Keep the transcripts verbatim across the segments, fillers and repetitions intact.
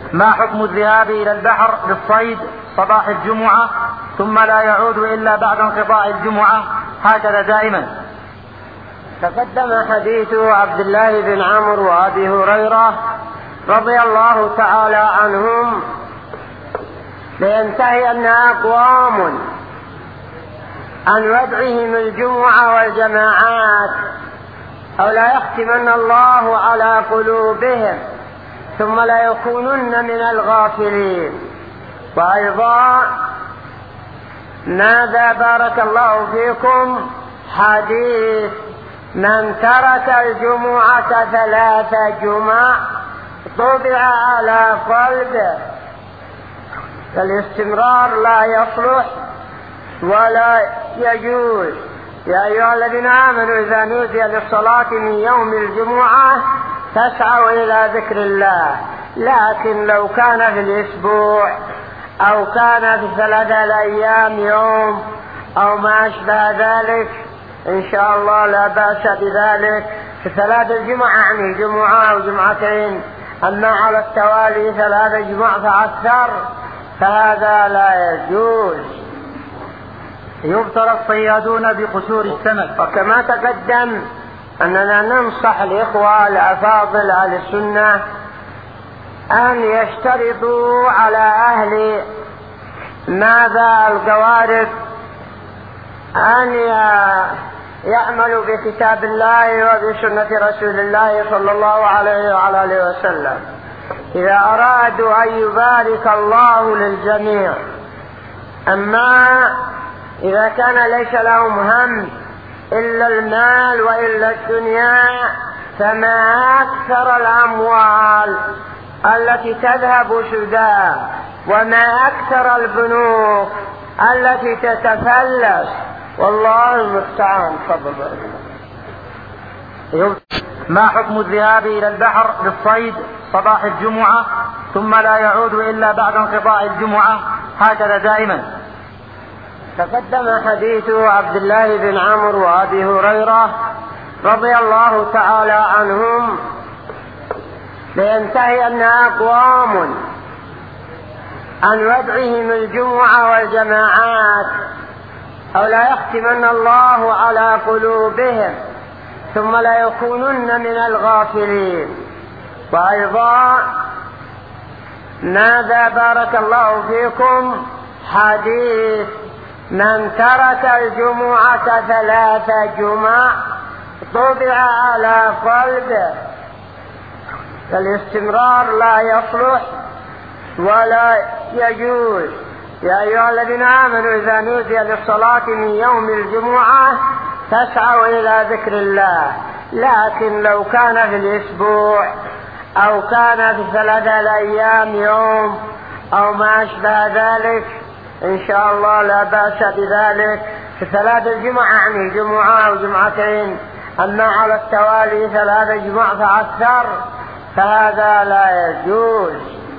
ما حكم الذهاب إلى البحر للصيد صباح الجمعة ثم لا يعود إلا بعد انقضاء الجمعة هكذا دائما؟ تقدم حديث عبد الله بن عمرو وأبي هريرة رضي الله تعالى عنهم لينتهي أن أقوام عن ودعهم الجمعة والجماعات أو لا يختمن الله على قلوبهم ثم لا يكونن من الغافلين. وأيضا ماذا بارك الله فيكم حديث من ترك الجمعة ثلاث جمع طبع على قلبه، فالاستمرار لا يصلح ولا يجوز. يا أيها الذين آمنوا إذا نودي للصلاة من يوم الجمعة فاسعوا إلى ذكر الله. لكن لو كان في الأسبوع أو كان في ثلاثة الأيام يوم أو ما أشبه ذلك إن شاء الله لا بأس بذلك. في ثلاث الجمعة يعني جمعة أو جمعتين، أما على التوالي ثلاث جمع فأكثر فهذا لا يجوز. يبتلى الصيادون بقشور السمك. وكما تقدم أننا ننصح الإخوة الأفاضل أهل السنة أن يشترطوا على أهل ماذا القوارب أن يعملوا بكتاب الله وبسنة رسول الله صلى الله عليه وعلى آله وسلم إذا أرادوا أن يبارك الله للجميع. أما إذا كان ليس لهم هم إلا المال وإلا الدنيا فما أكثر الأموال التي تذهب سدى وما أكثر البنوك التي تتفلس، والله المستعان. تفضل. ما حكم الذهاب إلى البحر للصيد صباح الجمعة ثم لا يعود إلا بعد انقضاء الجمعة هكذا دائما؟ تقدم حديث عبد الله بن عمرو وأبي هريرة رضي الله تعالى عنهم لينتهي أن أقوام عن ودعهم الجمعة والجماعات أو لا يختمن الله على قلوبهم ثم لا يكونن من الغافلين. وأيضا ماذا بارك الله فيكم حديث من ترك الجمعة ثلاث جمع طبع على قلبه، فالاستمرار لا يصلح ولا يجوز. يا أيها الذين آمنوا إذا نودي للصلاة من يوم الجمعة فاسعوا إلى ذكر الله. لكن لو كان في الأسبوع أو كان في ثلاثة الأيام يوم أو ما أشبه ذلك إن شاء الله لا بأس بذلك. في ثلاث الجمع يعني جمعة أو جمعتين، أما على التوالي ثلاث جمع فأكثر فهذا لا يجوز.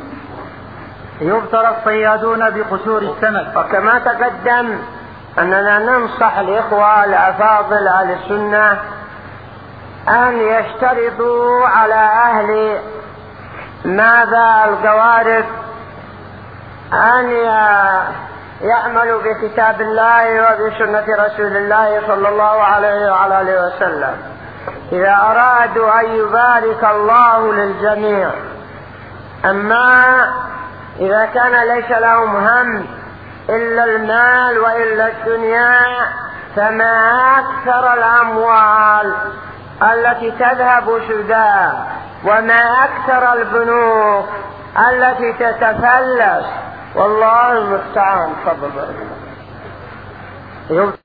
يبتلى الصيادون بقشور السمك. وكما تقدم أننا ننصح الإخوة الأفاضل أهل السنة أن يشترطوا على أهل ماذا القوارب أن يعملوا بكتاب الله وبسنة رسول الله صلى الله عليه وعلى آله وسلم إذا أرادوا أن يبارك الله للجميع. أما إذا كان ليس لهم هم إلا المال وإلا الدنيا فما أكثر الأموال التي تذهب سدى وما أكثر البنوك التي تتفلس، والله المستعان. تفضل.